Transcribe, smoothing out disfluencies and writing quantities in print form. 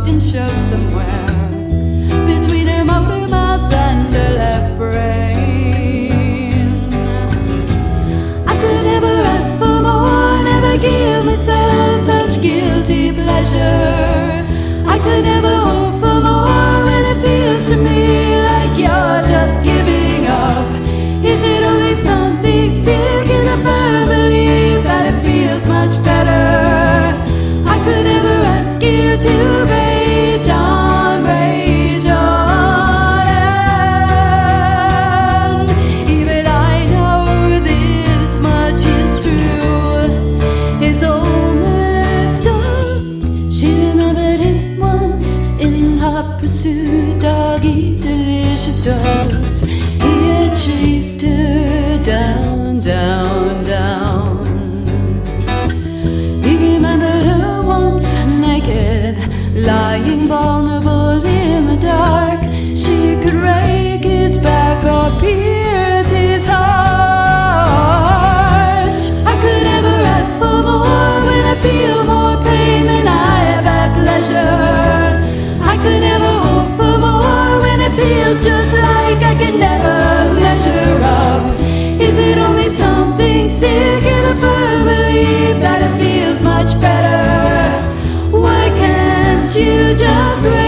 didn't show somewhere between her motor mouth and her left brain. I could never ask for more, never give myself such guilty pleasure. I could never hope for more when it feels to me like you're just giving up. Is it only something sick in the firm belief that it feels much better? I could never ask you to rage on, rage on. Even I know this much is true. It's all messed up. She remembered it once in hot pursuit, doggy delicious dogs. He had chased her down, down, down. He remembered her once naked, lying vulnerable in the dark. She could rake his back or pierce his heart. I could never ask for more when I feel more pain than I have had pleasure. I could never hope for more when it feels just like I can never measure up. Is it only something sick in a firm belief that it feels much better? Why can't you just